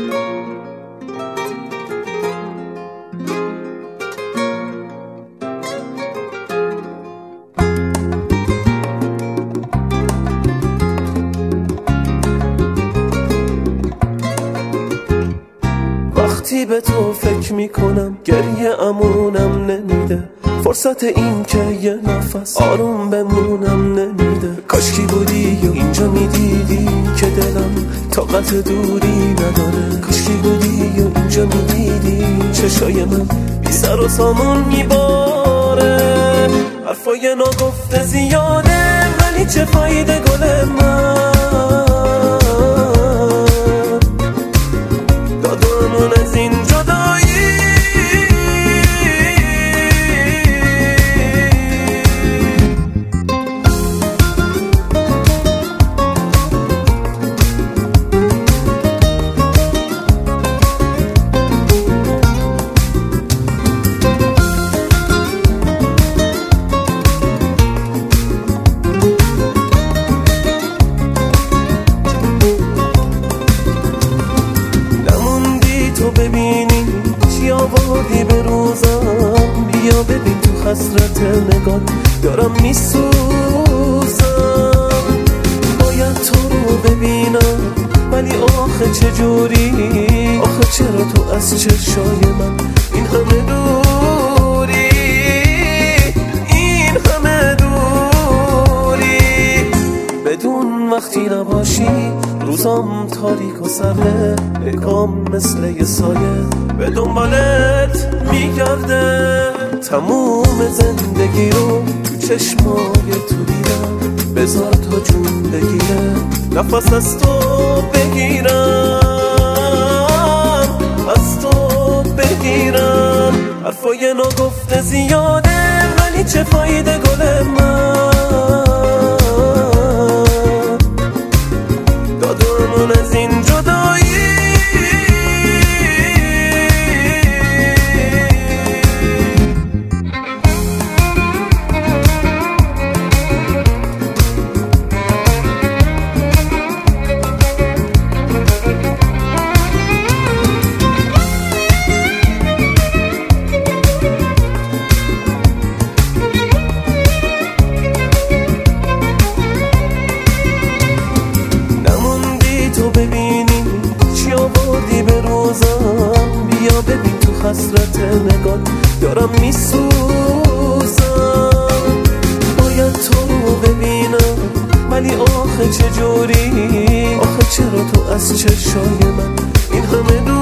وقتی به تو فکر میکنم گریه امونم نمیده، فرصت این که یه نفس آروم بمونم نمیده. کاشکی بودی و اینجا میدیدی که دلم طاقت دوری نداره، کاشکی بودی و اینجا میدیدی چشای من بی سر و سامون میباره. حرفای ناگفته زیاده ولی چه فایده گل من، دادمون از این جدایی ببینی چی آوردی به روزم، بیا ببین تو حسرت نگات دارم میسوزم. باید تو رو ببینم ولی آخه چجوری، آخه چرا تو از چشای من این همه دوری، این همه دوری. بدون وقتی نباشی روزام تاریک و سره، نگام مثل یه سایه به دنبالت میگرده. تموم زندگی رو تو چشمای تو دیدم، بذار تا جون بگیره نفس از تو بگیرم، از تو بگیرم. حرفای ناگفته زیاده ولی چه فایده گل من، دادمون از این جدایی. ببینی چی آوردی به روزم، بیا ببین تو حسرت نگات دارم میسوزم. باید تو رو ببینم ولی آخه چجوری، آخه چرا تو از چشای من این همه دور